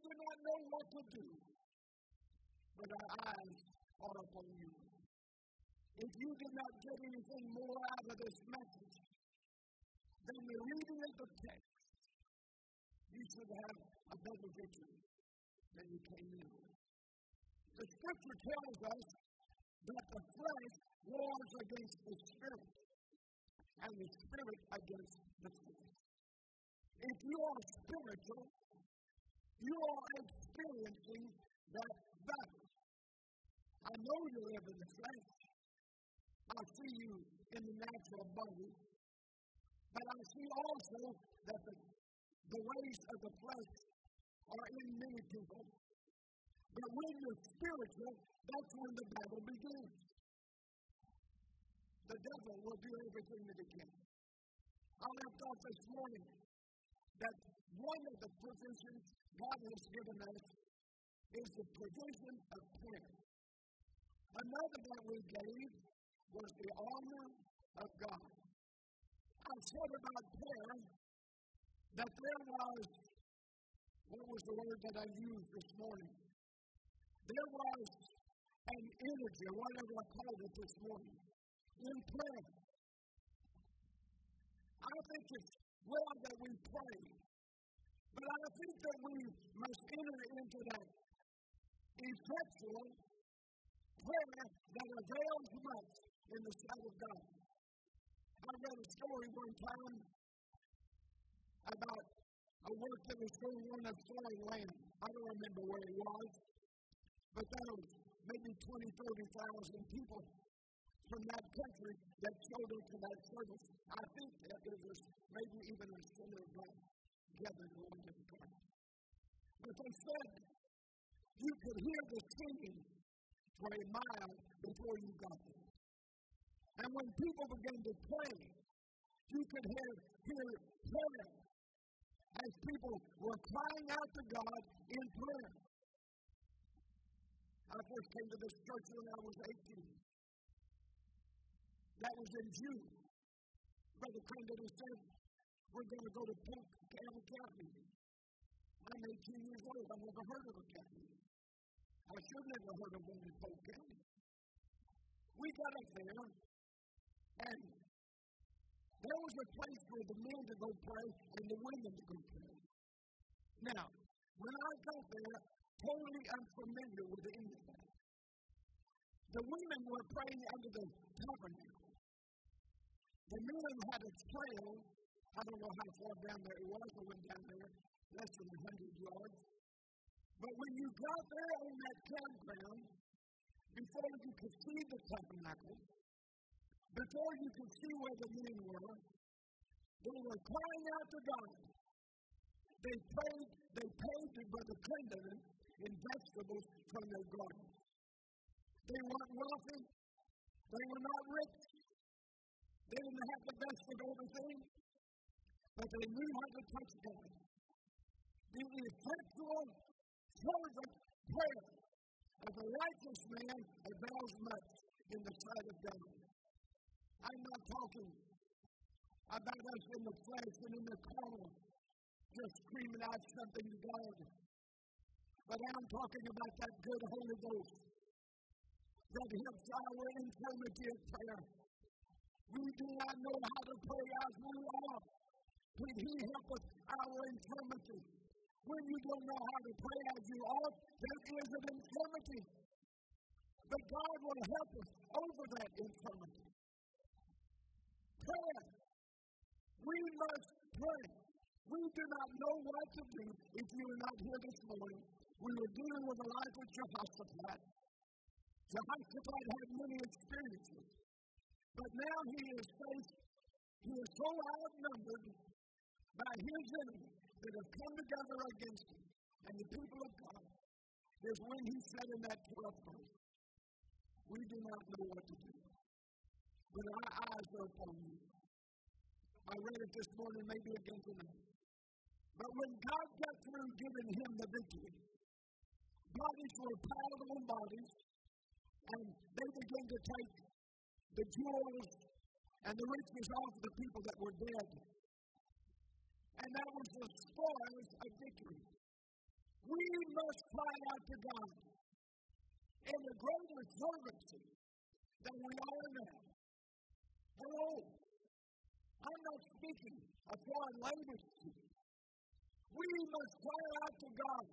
do not know what to do, but our eyes are upon you. If you did not get anything more out of this message than the reading of the text, you should have a better victory than you came in. The Scripture tells us that the flesh wars against the Spirit, and the Spirit against the flesh. If you are spiritual, you are experiencing that battle. I know you live in the flesh. I see you in the natural body. But I see also that the ways of the flesh are in many people. But when you're spiritual, that's when the battle begins. The devil will do everything that he can. I left off this morning that one of the provisions God has given us is the provision of prayer. Another that we gave was the armor of God. I said about prayer that there was, what was the word that I used this morning? There was an energy, or whatever I called it this morning, in prayer. I think it's well that we pray, but I think that we must enter into that effectual prayer that avails much in the sight of God. I read a story one time about a work that was going on in foreign land. I don't remember where it was, but there was maybe 20,000, 30,000 people from that country that showed up to that service. I think that it was maybe even a center of God gathered in one different place. But they said you could hear the singing for a mile before you got there. And when people began to pray, you could hear prayer as people were crying out to God in prayer. I first came to this church when I was 18. That was in June. Brother Condon said, we're going to go to Polk County. I'm 18 years old. I've never heard of a county. I should never heard of one in Polk County. We got up there, and there was a place for the men to go pray and the women to go pray. Now, when I got there, totally unfamiliar with any of that. The women were praying under the tabernacle. The men had a trail. I don't know how far down there it was. I went down there less than 100 yards. But when you got there on that campground, before you could see the tabernacle, before you could see where the men were, they were crying out to God. They prayed, they paid to Brother Clinton in vegetables from their garden. They weren't wealthy. They were not rich. They didn't have the best of everything, but they knew how to touch God. The effectual, fervent prayer of a righteous man avails much in the sight of God. I'm not talking about us in the flesh and in the carnal, just screaming out something to God. But I'm talking about that good Holy Ghost that helps our infirmity of prayer. We do not know how to pray as we ought. Can He help us our infirmity? When you don't know how to pray as you ought, there is an infirmity. But God will help us over that infirmity. Prayer. We must pray. We do not know what to do if you are not here this morning. We were dealing with the life of Jehoshaphat. Jehoshaphat had many experiences. But now he is so outnumbered by his enemies that have come together against him and the people of God. Is when he said in that 12th verse, we do not know what to do, but our eyes are upon you. I read it this morning, maybe again tonight. But when God got through giving him the victory, bodies were piled on bodies, and they began to take the jewels and the riches off the people that were dead. And that was the spoils of victory. We must cry out to God in the greater fervency than we are now. Hello. I'm not speaking a foreign language to you. We must cry out to God.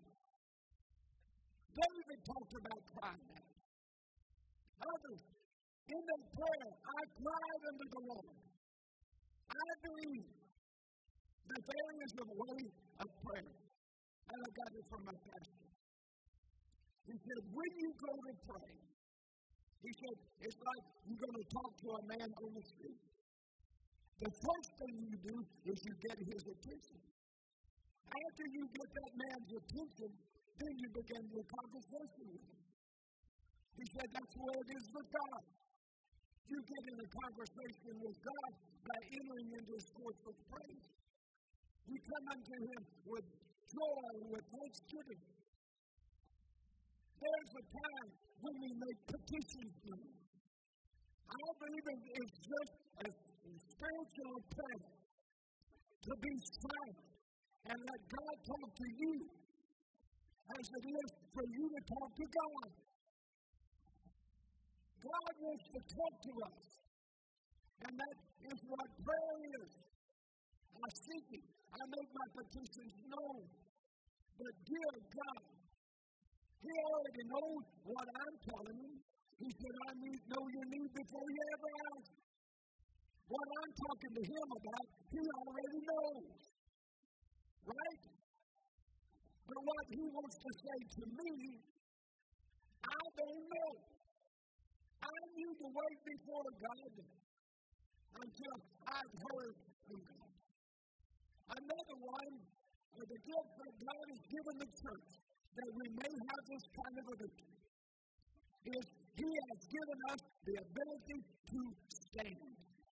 David talked about crying out. Others, in their prayer, I cried unto the Lord. I believe that there is a way of prayer. And I got it from my pastor. He said, when you go to pray, he said, it's like you're going to talk to a man on the street. The first thing you do is you get his attention. After you get that man's attention, then you begin your conversation with him. He said that's the way it is with God. You get in a conversation with God by entering into his courts of praise. You come unto him with joy, with thanksgiving. There's a time when we make petitions to him. I believe it's just a spiritual prayer to be silent and let God talk to you as it is for you to talk to God. God wants to talk to us. And that is what prayer is. I seek it. I make my petitions known. But dear God, he already knows what I'm telling him. He said, I know your need before you ever ask. What I'm talking to him about, he already knows. Right? But what he wants to say to me, I don't know. I need to wait before God until I've heard from God. Another one, the gift that God has given the church, that we may have this kind of a victory, is he has given us the ability to stand.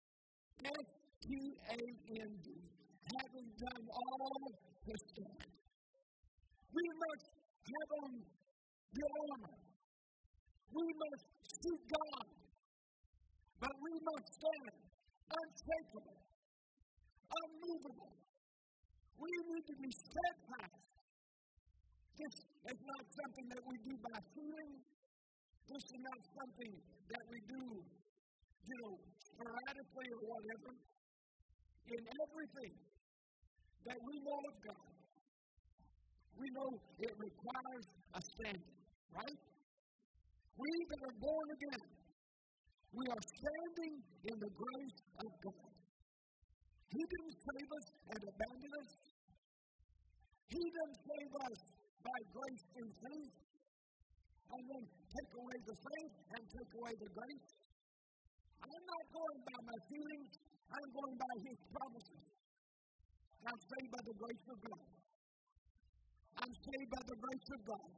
S-T-A-N-D. Having done all to stand. We must have on the armor. We must seek God. But we must stand unshakable, unmovable. We need to be steadfast. This is not something that we do by feeling. This is not something that we do, sporadically or whatever. In everything that we know of God, we know it requires a standing, right? We that are born again, we are standing in the grace of God. He didn't save us and abandon us. He didn't save us by grace through faith and then take away the faith and take away the grace. I'm not going by my feelings. I'm going by his promises. I'm saved by the grace of God. I'm saved by the grace of God.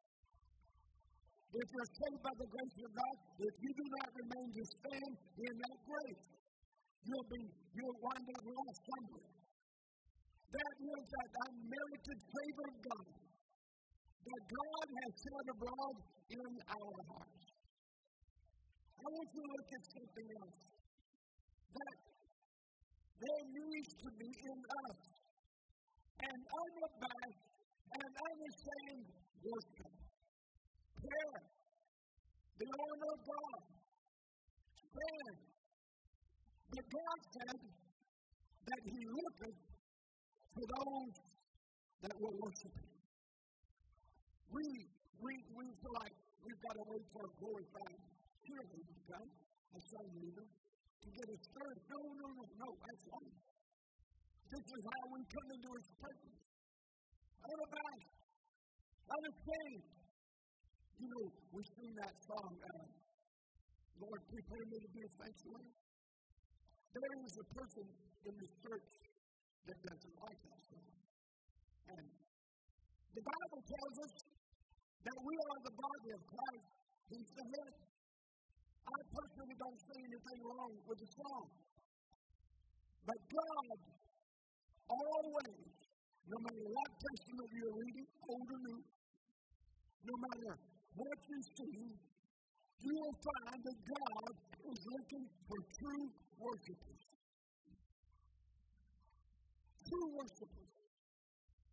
If you're saved by the grace of God, if you do not remain to stand in that grace, you'll wind up lost somewhere. That is that unmerited favor of God that God has shed abroad in our hearts. I want you to look at something else. That there needs to be in us an unabashed and unashamed worship. Prayer, the honor of God, stand. But God said that he looketh for those that will worship him. We feel like we've got to wait for a glorified cheerleader to come, a son leader, to get us stirred. No, that's wrong. This is how we come into his presence. Unabashed, unashamed. We sing that song, Lord, prepare me to be a sanctuary. There is a person in this church that doesn't like that song. And the Bible tells us that we are the body of Christ. He's the head. I personally don't see anything wrong with the song. But God, always, no matter what testament you're reading, old or new, no matter what you see, you will find that God is looking for true worshipers. True worshipers.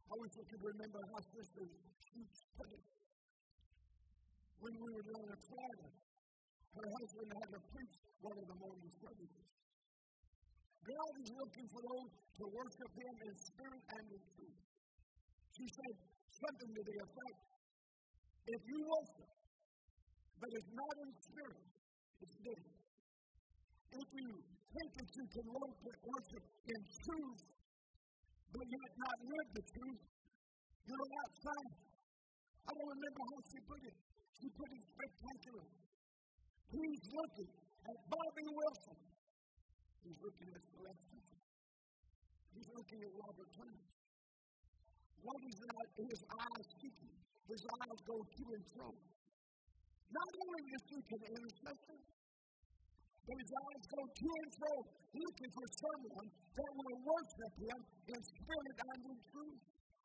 I wish I could remember how Sister Sheets put it. When we were down in Florida, her husband had to preach one of the morning services. God is looking for those to worship Him in spirit and in truth. She said something to the effect, if you worship, but it's not in spirit, it's different. If you think that you can worship in truth, but yet not live the truth, you're outside. I don't remember how she put it. She put it spectacular. He's looking at Bobby Wilson. He's looking at Celeste. He's looking at Robert Turner. What is that his eyes seeking? His eyes go to and fro. Not only is he an intercessor, but his eyes go to and fro, looking for someone that will worship him in spirit and in truth.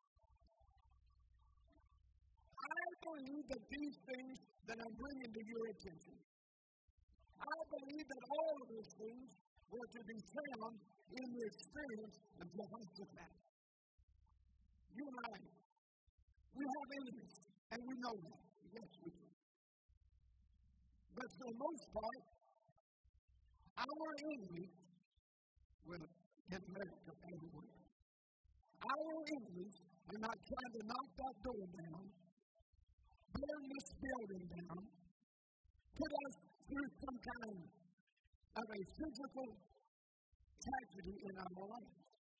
I believe that these things that I'm bringing to your attention, I believe that all of those things were to be found in the experience of Jehoshaphat. You and I, we have enemies, and we know that. Yes, we do. But for the most part, our enemies will get America everywhere. Our enemies are not trying to knock that door down, burn this building down, put us through some kind of a physical tragedy in our lives.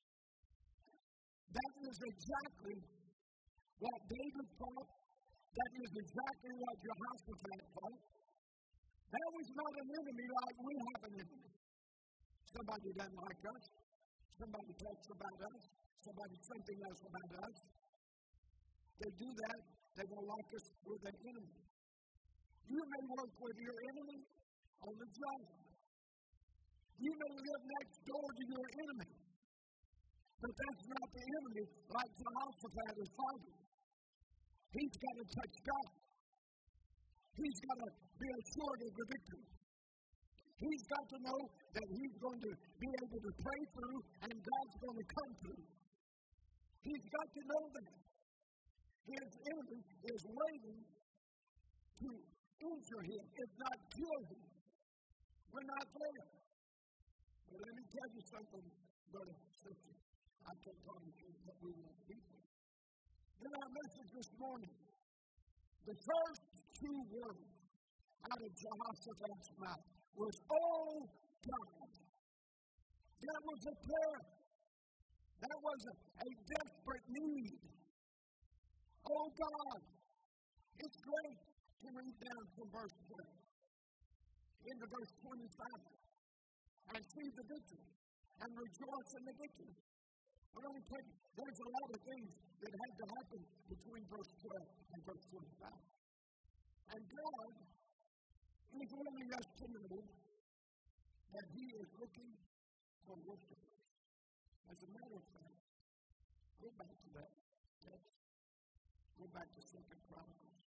That is exactly what David thought. That is exactly what Jehoshaphat thought. That was not an enemy like we have an enemy. Somebody doesn't like us. Somebody talks about us. Somebody something else about us. They do that. They won't like us with an enemy. You may work with your enemy on the job. You may live next door to your enemy. But that's not the enemy like Jehoshaphat is fighting. He's got to touch God. He's got to be assured of the victory. He's got to know that he's going to be able to pray through and God's going to come through. He's got to know that. His enemy is waiting to injure him, if not kill him. We're not there. But let me tell you something, brother, sister. I can't promise you that we won't be there. In our message this morning, the first two words out of Jehoshaphat's mouth was, "Oh God." That was a prayer. That was a desperate need. Oh God. It's great to read down from verse 12 into verse 25 and see the victory and rejoice in the victory. But let me tell you, there's a lot of things that had to happen between verse 12 and verse 25. And God is really estimated that He is looking for worshipers. As a matter of fact, go back to that text. Go back to 2 Chronicles.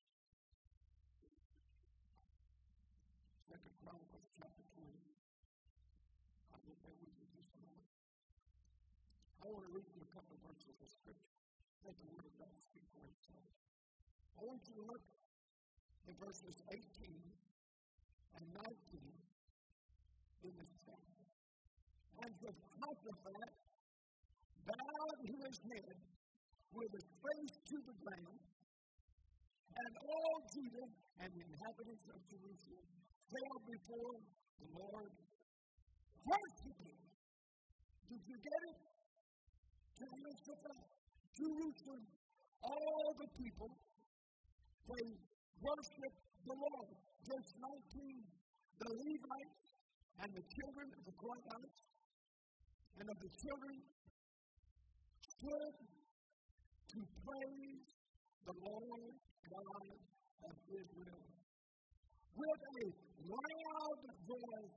2 Chronicles chapter 20. I'll look there with you just a moment. I want to read you a couple of verses of Scripture. Let the Word of God speak for itself. I want you to look at verses 18 and 19 in this chapter. And Jehoshaphat bowed his head with his face to the ground, and all Judah and the inhabitants of Jerusalem fell before the Lord, worshiping. Did you get it? Jehoshaphat, Jerusalem, all the people, they worship the Lord. Verse 19, the Levites and the children of the Kohathites and of the children stood to praise the Lord God of Israel with a loud voice.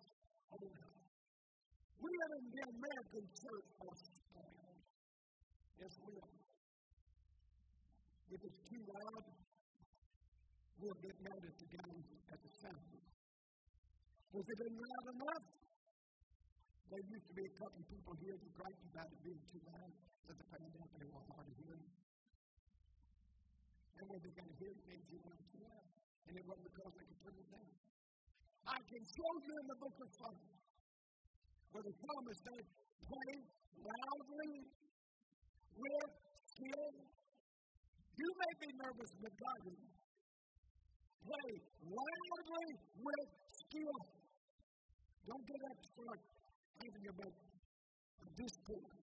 We are in the American church of style. Yes, we are. If it's too loud, we'll get mad at the guys at the sound. Was it loud enough? There used to be a couple people here that griped about it being too loud, but the pandemic they were hard to hear. before they got a hearing aid you wanted to have. And it wasn't because they could turn it down. I can show you in the book of Psalms where the psalmist said, play loudly with skill. You may be nervous, but God is. Play loudly with skill. Don't get up and start thinking about discord.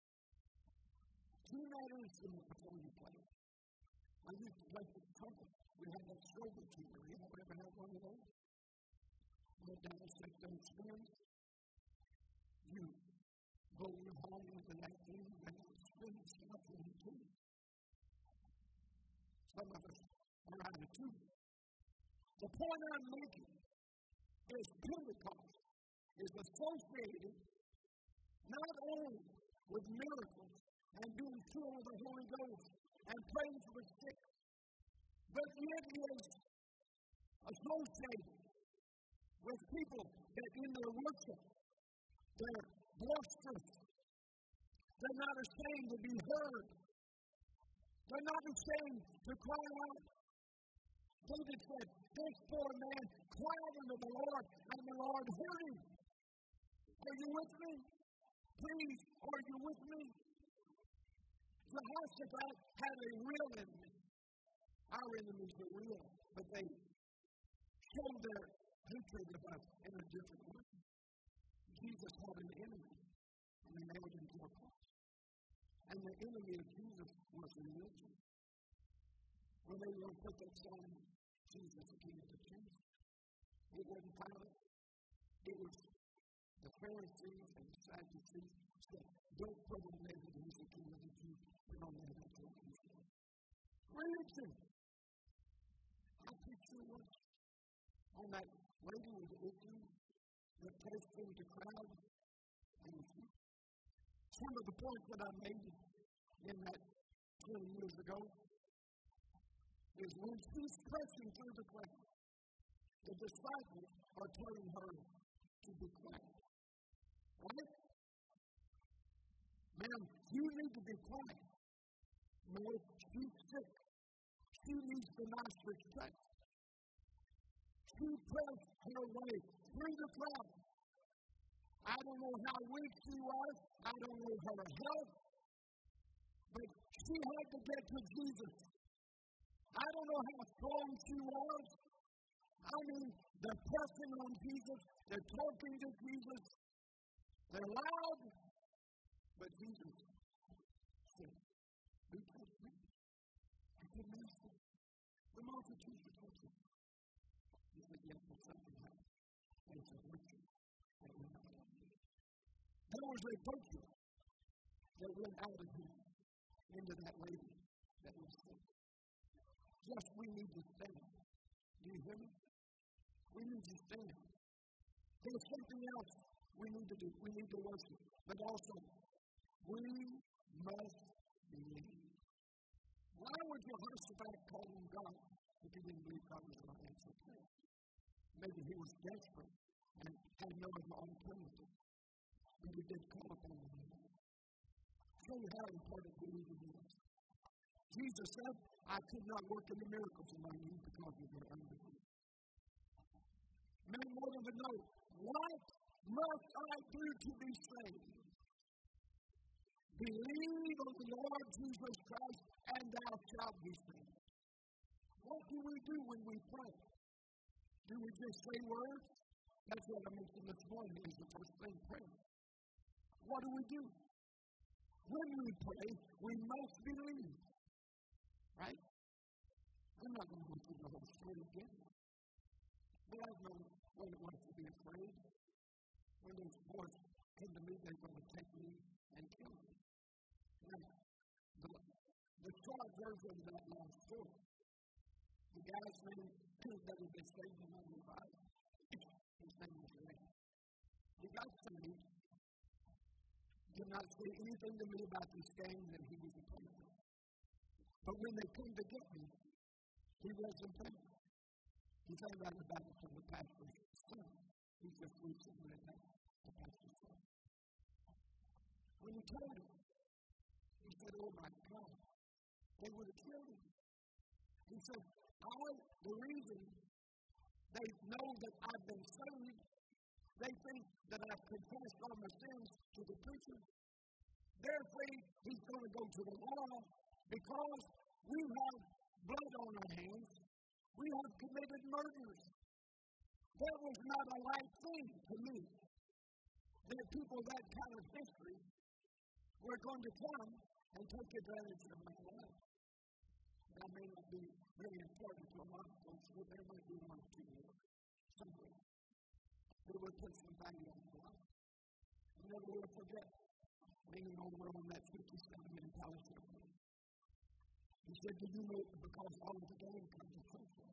Tune that instrument before you play. I used to play the trumpet. We had that silver tuner. You ever had one of those? Went down the system spins. You go in your home into that thing and spin stuff in the tune. Some of us are out of tune. The point I'm making is Pentecost is associated not only with miracles and being filled with the Holy Ghost and praying for the sick, but it is associated with people that in their worship, they're boisterous. They're not ashamed to be heard. They're not ashamed to cry out. David said, this poor man cried unto the Lord, and the Lord heard him. Are you with me? Please, are you with me? Jehoshaphat had a real enemy. Our enemies are real, but they show their hatred of us in a different way. Jesus had an enemy, and they nailed him to a cross. And the enemy of Jesus was religion. When they were put that song, Jesus, the King of the Jews, it wasn't Pilate. It was the Pharisees and the Sadducees said, don't put him there that he's the King of the Jews. We don't know that till he's there. Religion. I picture what on that lady with the issue that placed through the crowd. And some of the points that I made in that 20 years ago is when she's pressing through the crowd, the disciples are telling her to be quiet. Right? Ma'am, you need to be quiet. No, she's sick. She needs the master's touch. She pressed her way through the crowd. I don't know how weak she was. I don't know her health. But she had to get to Jesus. I don't know how strong she was. I mean, they're pressing on Jesus. They're talking to Jesus. They're loud. But Jesus said, who touched me? I said, Master, the multitude is touching. He said, yes, but something happened. There's a virtue that went out of me. There was a virtue that went out of him into that lady that was sick. Yes, we need to stand. Do you hear me? We need to stand. There's something else we need to do. We need to worship. But also, we must believe. Why would Jehoshaphat call him God if he didn't believe God was going to answer prayer? Maybe he was desperate and had no other alternative. But he did call upon him. Show you how important believing is. Jesus said, I could not work any miracles among you because of your unbelief. Men wanted to know, what must I do to be saved? Believe on the Lord Jesus Christ, and thou shalt be saved. What do we do when we pray? Do we just say words? That's what I mentioned this morning, is the first thing, prayer. What do we do? When we pray, we must believe. Right? I'm not going to go through the whole story again. But I know what it was to be afraid. When those boys came to me, they're going to take me and kill me. Now, the short version of that long story, the guy's name that had been saved in my life, his name was Ray. He got saved, did not say anything to me about this gang that he was a part of. But when they came to get me, he wasn't there. He found out about it from the pastor's son. He just recently met the pastor's son. When he told him, he said, oh my God, they would have killed him. He said, the reason they know that I've been saved, they think that I've confessed all my sins to the preacher. They're afraid he's going to go to the law because we have blood on our hands. We have committed murders. That was not a light thing to me. That people that kind of history were going to come and take advantage of my life. That may not be very important to a lot of folks, but there might be one or two somewhere. They will put some value on the life. You never will forget leaning over on that 57 mentality. He said, do you know, because all of the game comes to social.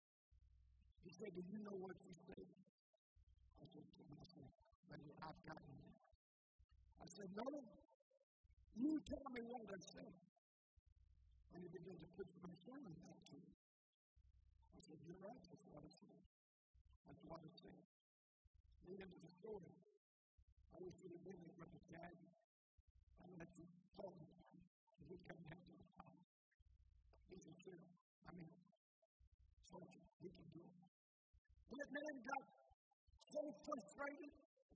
He said, do you know what you said? I said to myself, buddy, I've gotten it. I said, no, you tell me what I said. And he began to put my sermon back to me. I said, you're right, that's what I said. That's what I said. The end of the story. I wish you had been there with his dad. I let you talk to him. And he come down to the top. He said, sure, soldier, we can do it. And that man got so frustrated,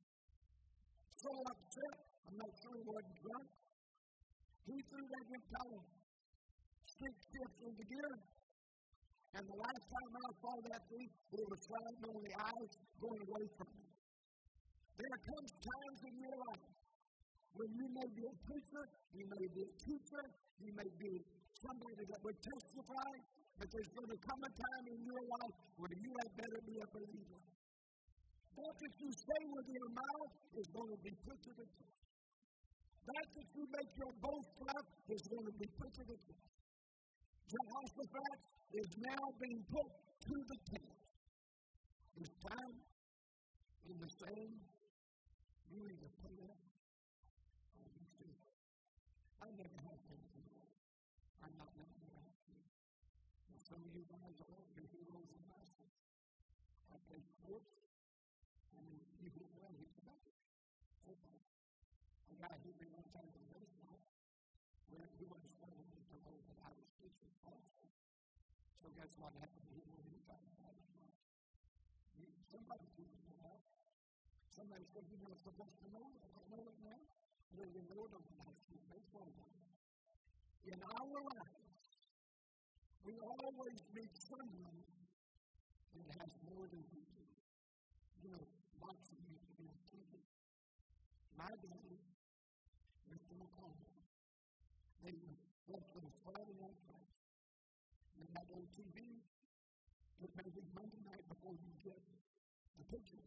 so upset, I'm not sure he wasn't drunk. He threw that guitar 6 shifts into gear. And the last time I saw that thing, it was sliding on the ice, going away from me. There comes times in your life when you may be a preacher, you may be a teacher, you may be somebody that would testify, but there's going to come a time in your life where you had better be a believer. That that you say with your mouth is going to be put to the test. That you make your boast of is going to be put to the test. Jehoshaphat is now being put to the test. His time in the same, you either put it or you see it. I never had anything. I'm not letting you out here. And some of you guys are all your heroes and masters. I play sports, and you get well, you come back. Football. A guy hit me one time in baseball, where he wasn't starting to come over, but I was teaching also. So guess what happened? He wasn't even trying to find it. Somebody told me that. Somebody said, you know, it's supposed to know it. I know it now. There's a Lord of the high school baseball game. In our lives, we always meet someone that has more than we do. You know, boxing used to be on TV. My daddy, Mr. McConnell, they would go to the Friday night fight. And that old TV, it may be Monday night before you get the picture.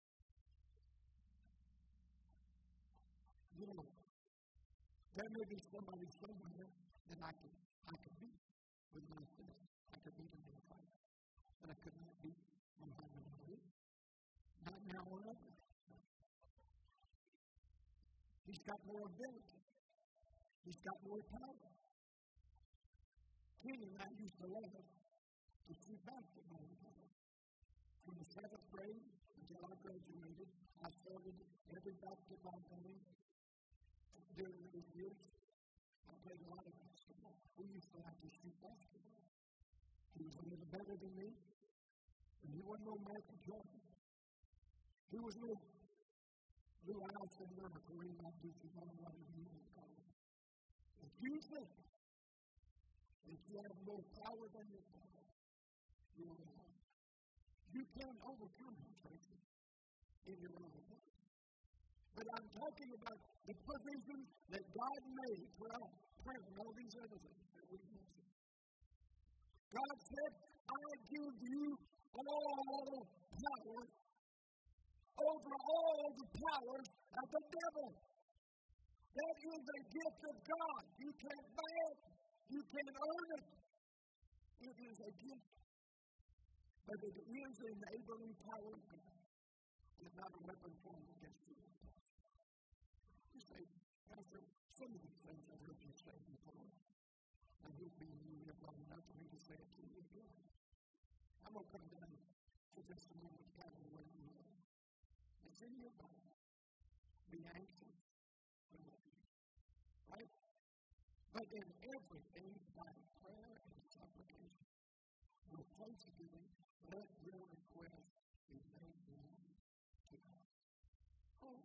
You know, there may be somebody somewhere that I could beat with my fist. I could beat him in a fight. But I could not beat Muhammad Ali. Not now or ever. He's got more ability. He's got more power. Kenny and I used to love it to shoot basketball together. From the 7th grade until I graduated, I started every basketball game during those years. I played a lot of basketball. We used to like to shoot basketball. He was a little better than me, and he wasn't no Michael Jordan. He was no Blue Allison or Kareem Abdul-Jabbar, whatever you want to call him. If you think that you have more power than your father, you're wrong. You can't overcome him, Tracy, in your own way. But I'm talking about the provisions that God made for us, prayer, and all these other things that we mentioned. God said, I give you all power over all the powers of the devil. That is a gift of God. You can't buy it. You can't earn it. It is a gift. But it is an enabling power of God. It's not a weapon formed against you. You say, Pastor, some of these things I've heard you say before. And you've been here long enough for me to say it to you again. I'm going to come down to just a moment, kind of where you are. It's in your Bible. Be anxious for nothing. Right? But in everything, by prayer and supplication, thanksgiving, let your request be made known to God. Oh,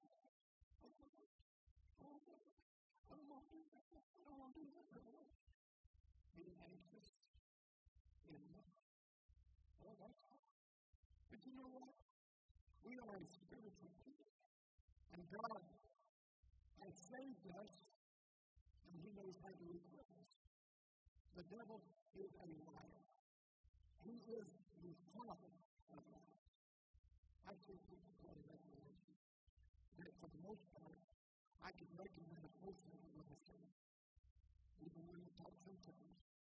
I don't want to do that. I don't want to do that, Lord. Being anxious in love. Oh, that's hard. But you know what? We are a spiritual people. And God has saved us, and He knows how to equip us. The devil is a liar. He is the father of lies. I think we can call it revelation. That for the most part, I can recognize most of what I say. Even when I talk sometimes,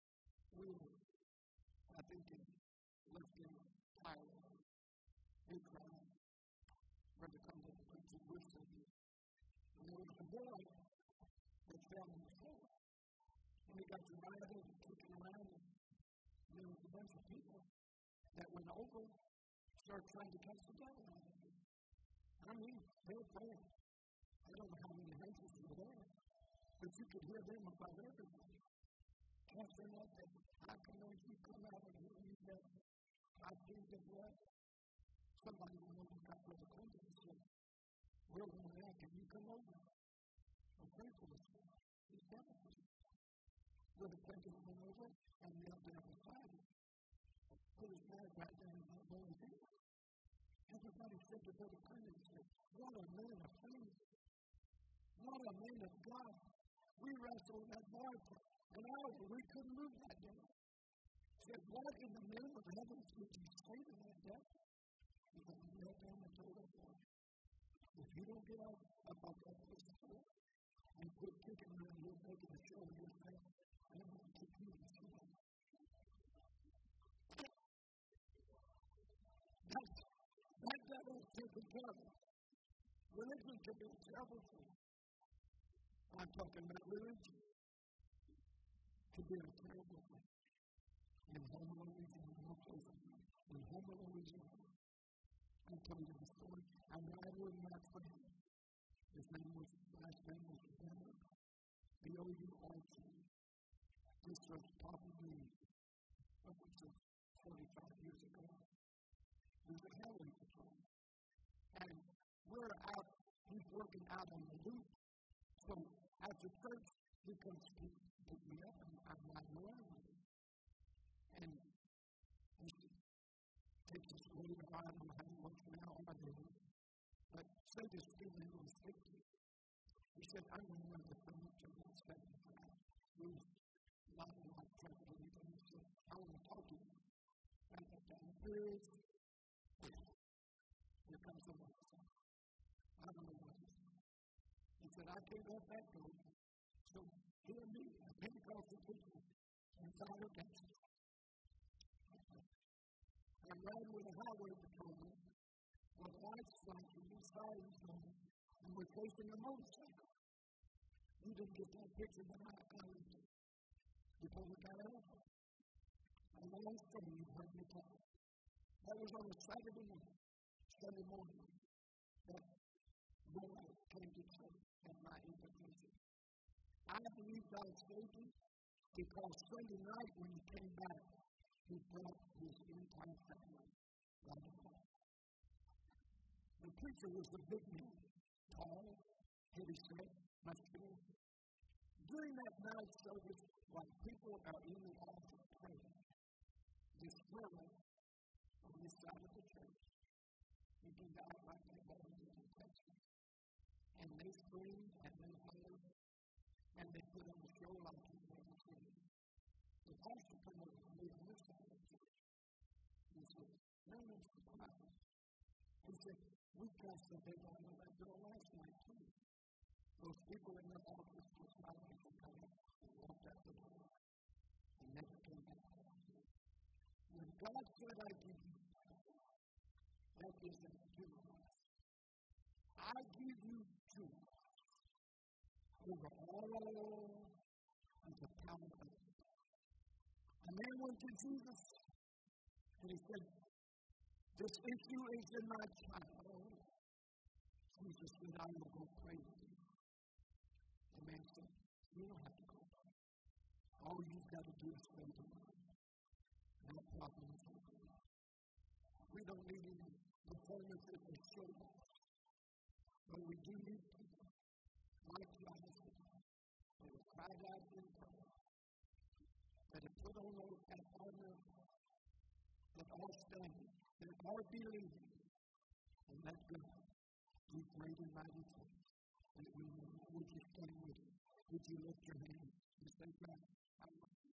I think it's lifting, tired, big crowd, Brother comes up and preaches with something. And there was a boy that fell on the floor. And he got to riding and kicking around. And there was a bunch of people that went over, started trying to cast the devil out of him. I mean, they were praying. I don't know how many hands were there, but you could hear them about everybody. Casting out that, how can those you come out of here and you know, I plead the blood? Somebody went over and got Brother Clinton and said, we're going to can you come over? I'm praying for this guy. He's devil for you. Brother Clinton went over and knelt down beside him. Put his bag right down in that boy's ear. Everybody said to Brother Clinton, what a man of faith. What a man of God. We wrestled with that boy for an hour. We couldn't move that day. Said, what in the name of heaven would you say to that devil? He said, I knelt down and told that boy, if you don't get up off that floor and quit kicking around here, making a show of yourself, I'm going to kick you in the shin. That devil is taking care of it. Religion can be a terrible thing. I'm talking about religion. To be a terrible thing. In Homer, Louisiana, no place like that. In Homer, Louisiana, I told you the story. I would not friend. His last name was Bernard. B-O-U-R-G. This was probably upwards of 45 years ago. He was a highway patrol. And we're out, he's working out on the loop. So after church, he comes to pick me up, and I'm riding around with him. And he takes us away to ride. I don't know how he works now, all I do. But say this feeling was 50. He said, I'm going to run the furniture at 75. He was not a lot of trouble or anything. He said, I want to talk to you. I got down bridge. Here comes somebody. I don't know what he said. He said, I can't let that go. So hear me, a Pentecostal preacher in Tyler, Texas. I'm riding with a highway patrolman with lights flashing and sirens going, and we're chasing a motorcycle. You didn't get that picture, but I did. Before we got over. And the last thing you heard me talk. That was on a Saturday night, Sunday morning, that boy came to church at my invitation. I believe God saved him because Sunday night when he came back, he brought his entire family right home. The preacher was the big man, tall, heavy set, muscular. During that night service, while people are in the altar praying, this fellow on this side of the church, he can die like that boy in Texas. And they screamed and they hollered and they put on a show like you've never seen. The pastor came over to me on this side of the church. He said, no, Mr. Christ. He said, we cast the devil out of that girl last night too. Those people in the office just like me from coming and walked out the door and never came back. When God said, I give you power, that isn't dunamis. I give you truth over all of the power of God. A man went to Jesus and he said, this issue is in my child. Jesus said, I will go pray with you. The man said, you don't have to go pray. All you've got to do is spend the money. No problems. We don't need any performances or shows. But we do need people like Jonathan that have cried out in prayer, that have put on that armor, that are standing, that are believing, and let God do great and mighty things. And would you stand with me? Would you lift your hand and say, God, I love you.